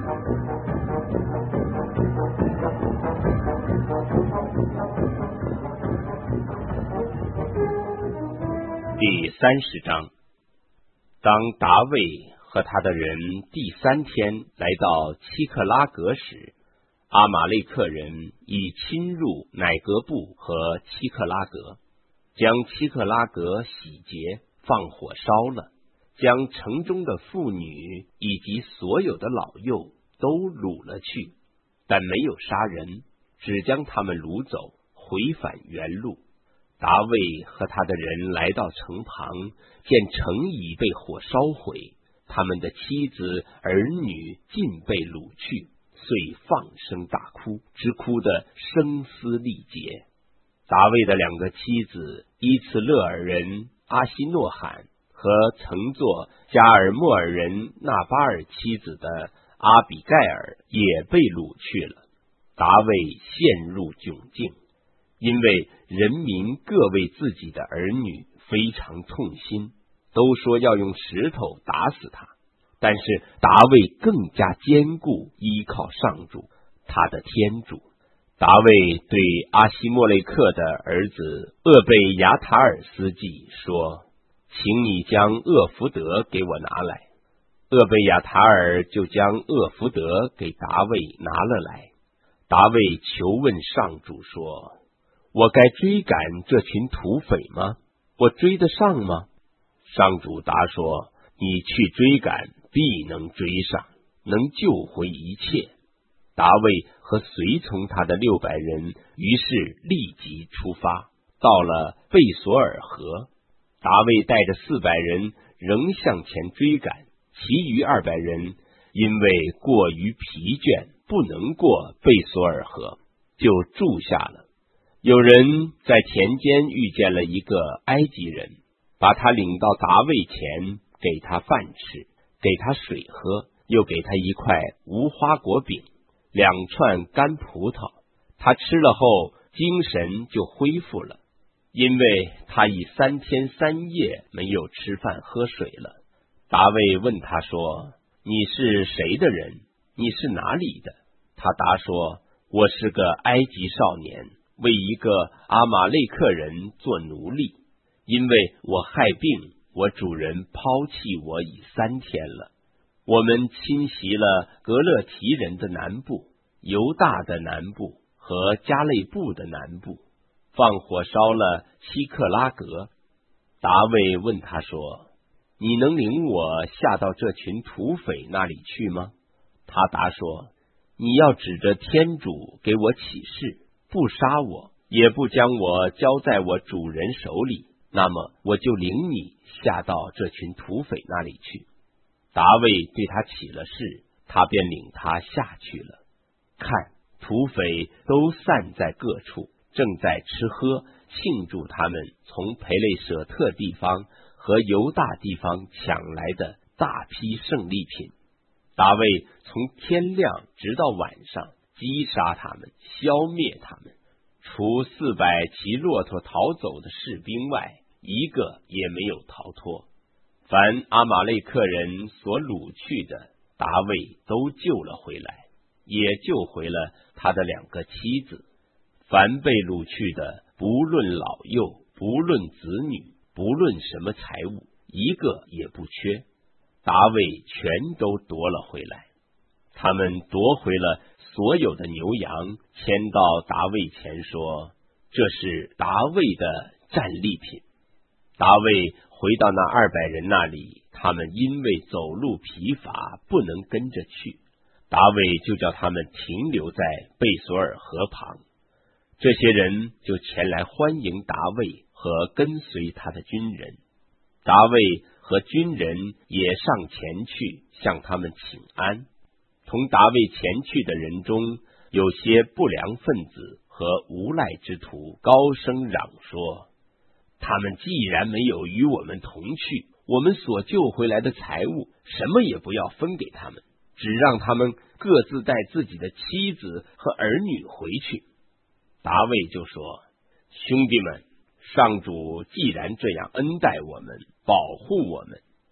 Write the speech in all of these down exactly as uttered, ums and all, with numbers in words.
第三十章，当达卫和他的人第三天来到七克拉格时，阿玛肋克人已侵入乃格布和七克拉格，将七克拉格洗劫，放火烧了，将城中的妇女以及所有的老幼都掳了去，但没有杀人，只将他们掳走，回返原路。达卫和他的人来到城旁，见城已被火烧毁，他们的妻子儿女尽被掳去，遂放声大哭，直哭得声嘶力竭。达卫的两个妻子伊茨勒尔人阿西诺罕和曾做加尔默尔人纳巴尔妻子的阿比盖尔也被掳去了。达卫陷入窘境，因为人民各为自己的儿女非常痛心，都说要用石头打死他。但是达卫更加坚固，依靠上主，他的天主。达卫对阿希莫雷克的儿子厄贝亚塔尔斯记说：请你将厄福德给我拿来。厄贝亚塔尔就将厄福德给达卫拿了来。达卫求问上主说：我该追赶这群土匪吗？我追得上吗？上主答说：你去追赶，必能追上，能救回一切。达卫和随从他的六百人于是立即出发，到了贝索尔河。达卫带着四百人仍向前追赶，其余二百人因为过于疲倦，不能过贝索尔河，就住下了。有人在田间遇见了一个埃及人，把他领到达卫前，给他饭吃，给他水喝，又给他一块无花果饼，两串干葡萄。他吃了后，精神就恢复了，因为他已三天三夜没有吃饭喝水了。达卫问他说：你是谁的人？你是哪里的？他答说：我是个埃及少年，为一个阿玛肋克人做奴隶，因为我害病，我主人抛弃我已三天了。我们侵袭了格勒提人的南部、犹大的南部和加累布的南部，放火烧了希克拉格。达卫问他说：你能领我下到这群土匪那里去吗？他答说：你要指着天主给我起誓，不杀我，也不将我交在我主人手里，那么我就领你下到这群土匪那里去。达卫对他起了誓，他便领他下去了。看，土匪都散在各处，正在吃喝，庆祝他们从培雷舍特地方和犹大地方抢来的大批胜利品。达卫从天亮直到晚上击杀他们，消灭他们，除四百骑骆驼逃走的士兵外，一个也没有逃脱。凡阿玛肋克人所掳去的，达卫都救了回来，也救回了他的两个妻子。凡被掳去的，不论老幼，不论子女，不论什么财物，一个也不缺，达卫全都夺了回来。他们夺回了所有的牛羊，牵到达卫前说：这是达卫的战利品。达卫回到那二百人那里，他们因为走路疲乏，不能跟着去，达卫就叫他们停留在贝索尔河旁。这些人就前来欢迎达卫和跟随他的军人。达卫和军人也上前去向他们请安。同达卫前去的人中，有些不良分子和无赖之徒高声嚷说：他们既然没有与我们同去，我们所救回来的财物什么也不要分给他们，只让他们各自带自己的妻子和儿女回去。达卫就说：兄弟们，上主既然这样恩待我们，保护我们，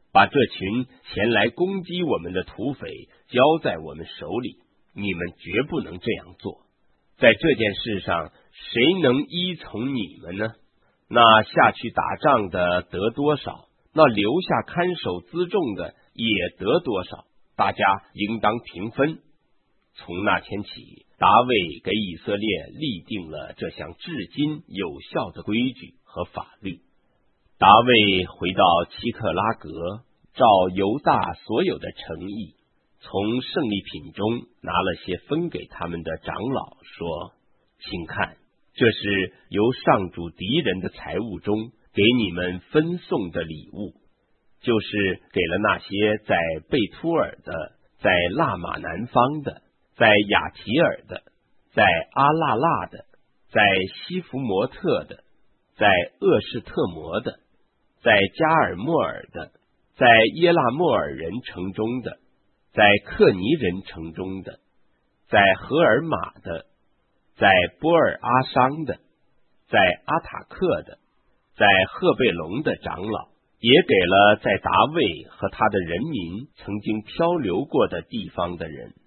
把这群前来攻击我们的土匪交在我们手里，你们绝不能这样做。在这件事上，谁能依从你们呢？那下去打仗的得多少，那留下看守辎重的也得多少，大家应当平分。从那天起，大卫给以色列立定了这项至今有效的规矩和法律。大卫回到基克拉格，照犹大所有的诚意，从胜利品中拿了些分给他们的长老，说：请看，这是由上主敌人的财物中给你们分送的礼物，就是给了那些在贝突尔的，在辣马南方的，在雅提尔的，在阿拉腊的，在西弗摩特的，在厄士特摩的，在加尔默尔的，在耶拉莫尔人城中的，在克尼人城中的，在荷尔玛的，在波尔阿商的，在阿塔克的，在赫贝隆的长老，也给了在达卫和他的人民曾经漂流过的地方的人。